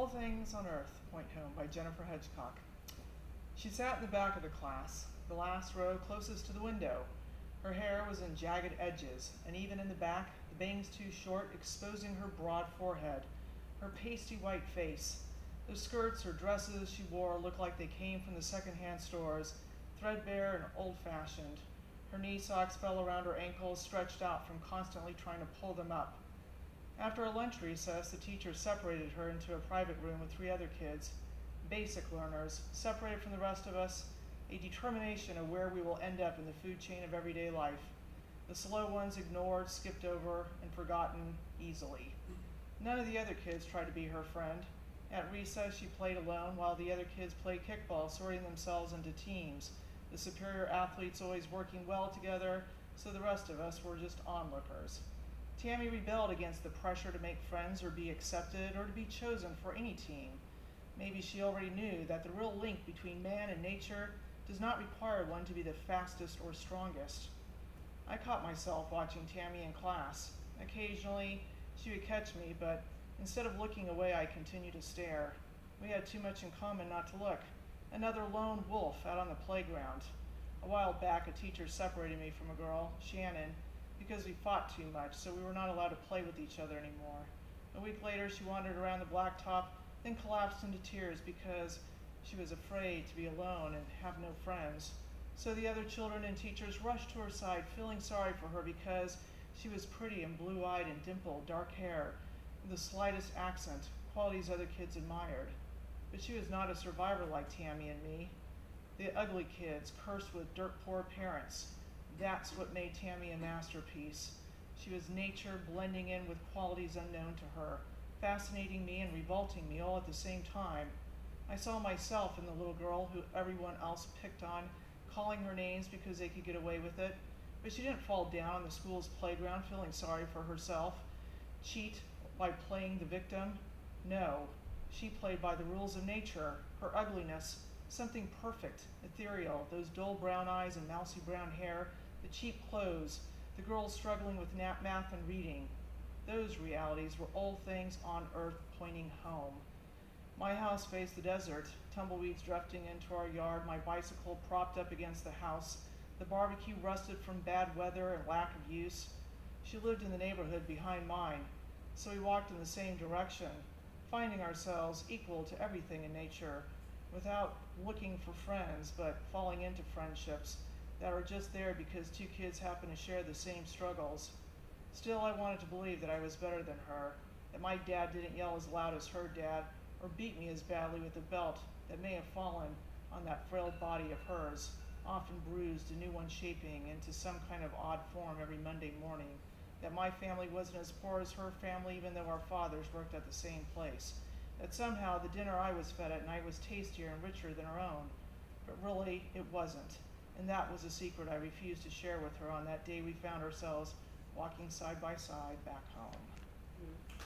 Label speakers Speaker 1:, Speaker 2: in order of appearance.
Speaker 1: Things on Earth Point Home by Jennifer Hedgecock. She sat in the back of the class, the last row closest to the window. Her hair was in jagged edges, and even in the back, the bangs too short, exposing her broad forehead, her pasty white face. The skirts or dresses she wore looked like they came from the secondhand stores, threadbare and old-fashioned. Her knee socks fell around her ankles, stretched out from constantly trying to pull them up. After a lunch recess, the teacher separated her into a private room with 3 other kids, basic learners, separated from the rest of us, a determination of where we will end up in the food chain of everyday life. The slow ones ignored, skipped over, and forgotten easily. None of the other kids tried to be her friend. At recess, she played alone while the other kids played kickball, sorting themselves into teams, the superior athletes always working well together, so the rest of us were just onlookers. Tammy rebelled against the pressure to make friends or be accepted or to be chosen for any team. Maybe she already knew that the real link between man and nature does not require one to be the fastest or strongest. I caught myself watching Tammy in class. Occasionally, she would catch me, but instead of looking away, I continued to stare. We had too much in common not to look. Another lone wolf out on the playground. A while back, a teacher separated me from a girl, Shannon, because we fought too much, so we were not allowed to play with each other anymore. A week later, she wandered around the blacktop, then collapsed into tears because she was afraid to be alone and have no friends. So the other children and teachers rushed to her side, feeling sorry for her because she was pretty and blue-eyed and dimpled, dark hair, with the slightest accent, qualities other kids admired. But she was not a survivor like Tammy and me. The ugly kids, cursed with dirt-poor parents. That's what made Tammy a masterpiece. She was nature blending in with qualities unknown to her, fascinating me and revolting me all at the same time. I saw myself in the little girl who everyone else picked on, calling her names because they could get away with it. But she didn't fall down on the school's playground feeling sorry for herself, cheat by playing the victim. No, she played by the rules of nature, her ugliness, something perfect, ethereal, those dull brown eyes and mousy brown hair, the cheap clothes, the girls struggling with math and reading. Those realities were old things on earth pointing home. My house faced the desert, tumbleweeds drifting into our yard, my bicycle propped up against the house, the barbecue rusted from bad weather and lack of use. She lived in the neighborhood behind mine, so we walked in the same direction, finding ourselves equal to everything in nature, without looking for friends, but falling into friendships that were just there because 2 kids happened to share the same struggles. Still, I wanted to believe that I was better than her, that my dad didn't yell as loud as her dad, or beat me as badly with a belt that may have fallen on that frail body of hers, often bruised, a new one shaping into some kind of odd form every Monday morning, that my family wasn't as poor as her family even though our fathers worked at the same place, that somehow the dinner I was fed at night was tastier and richer than her own. But really, it wasn't. And that was a secret I refused to share with her on that day we found ourselves walking side by side back home.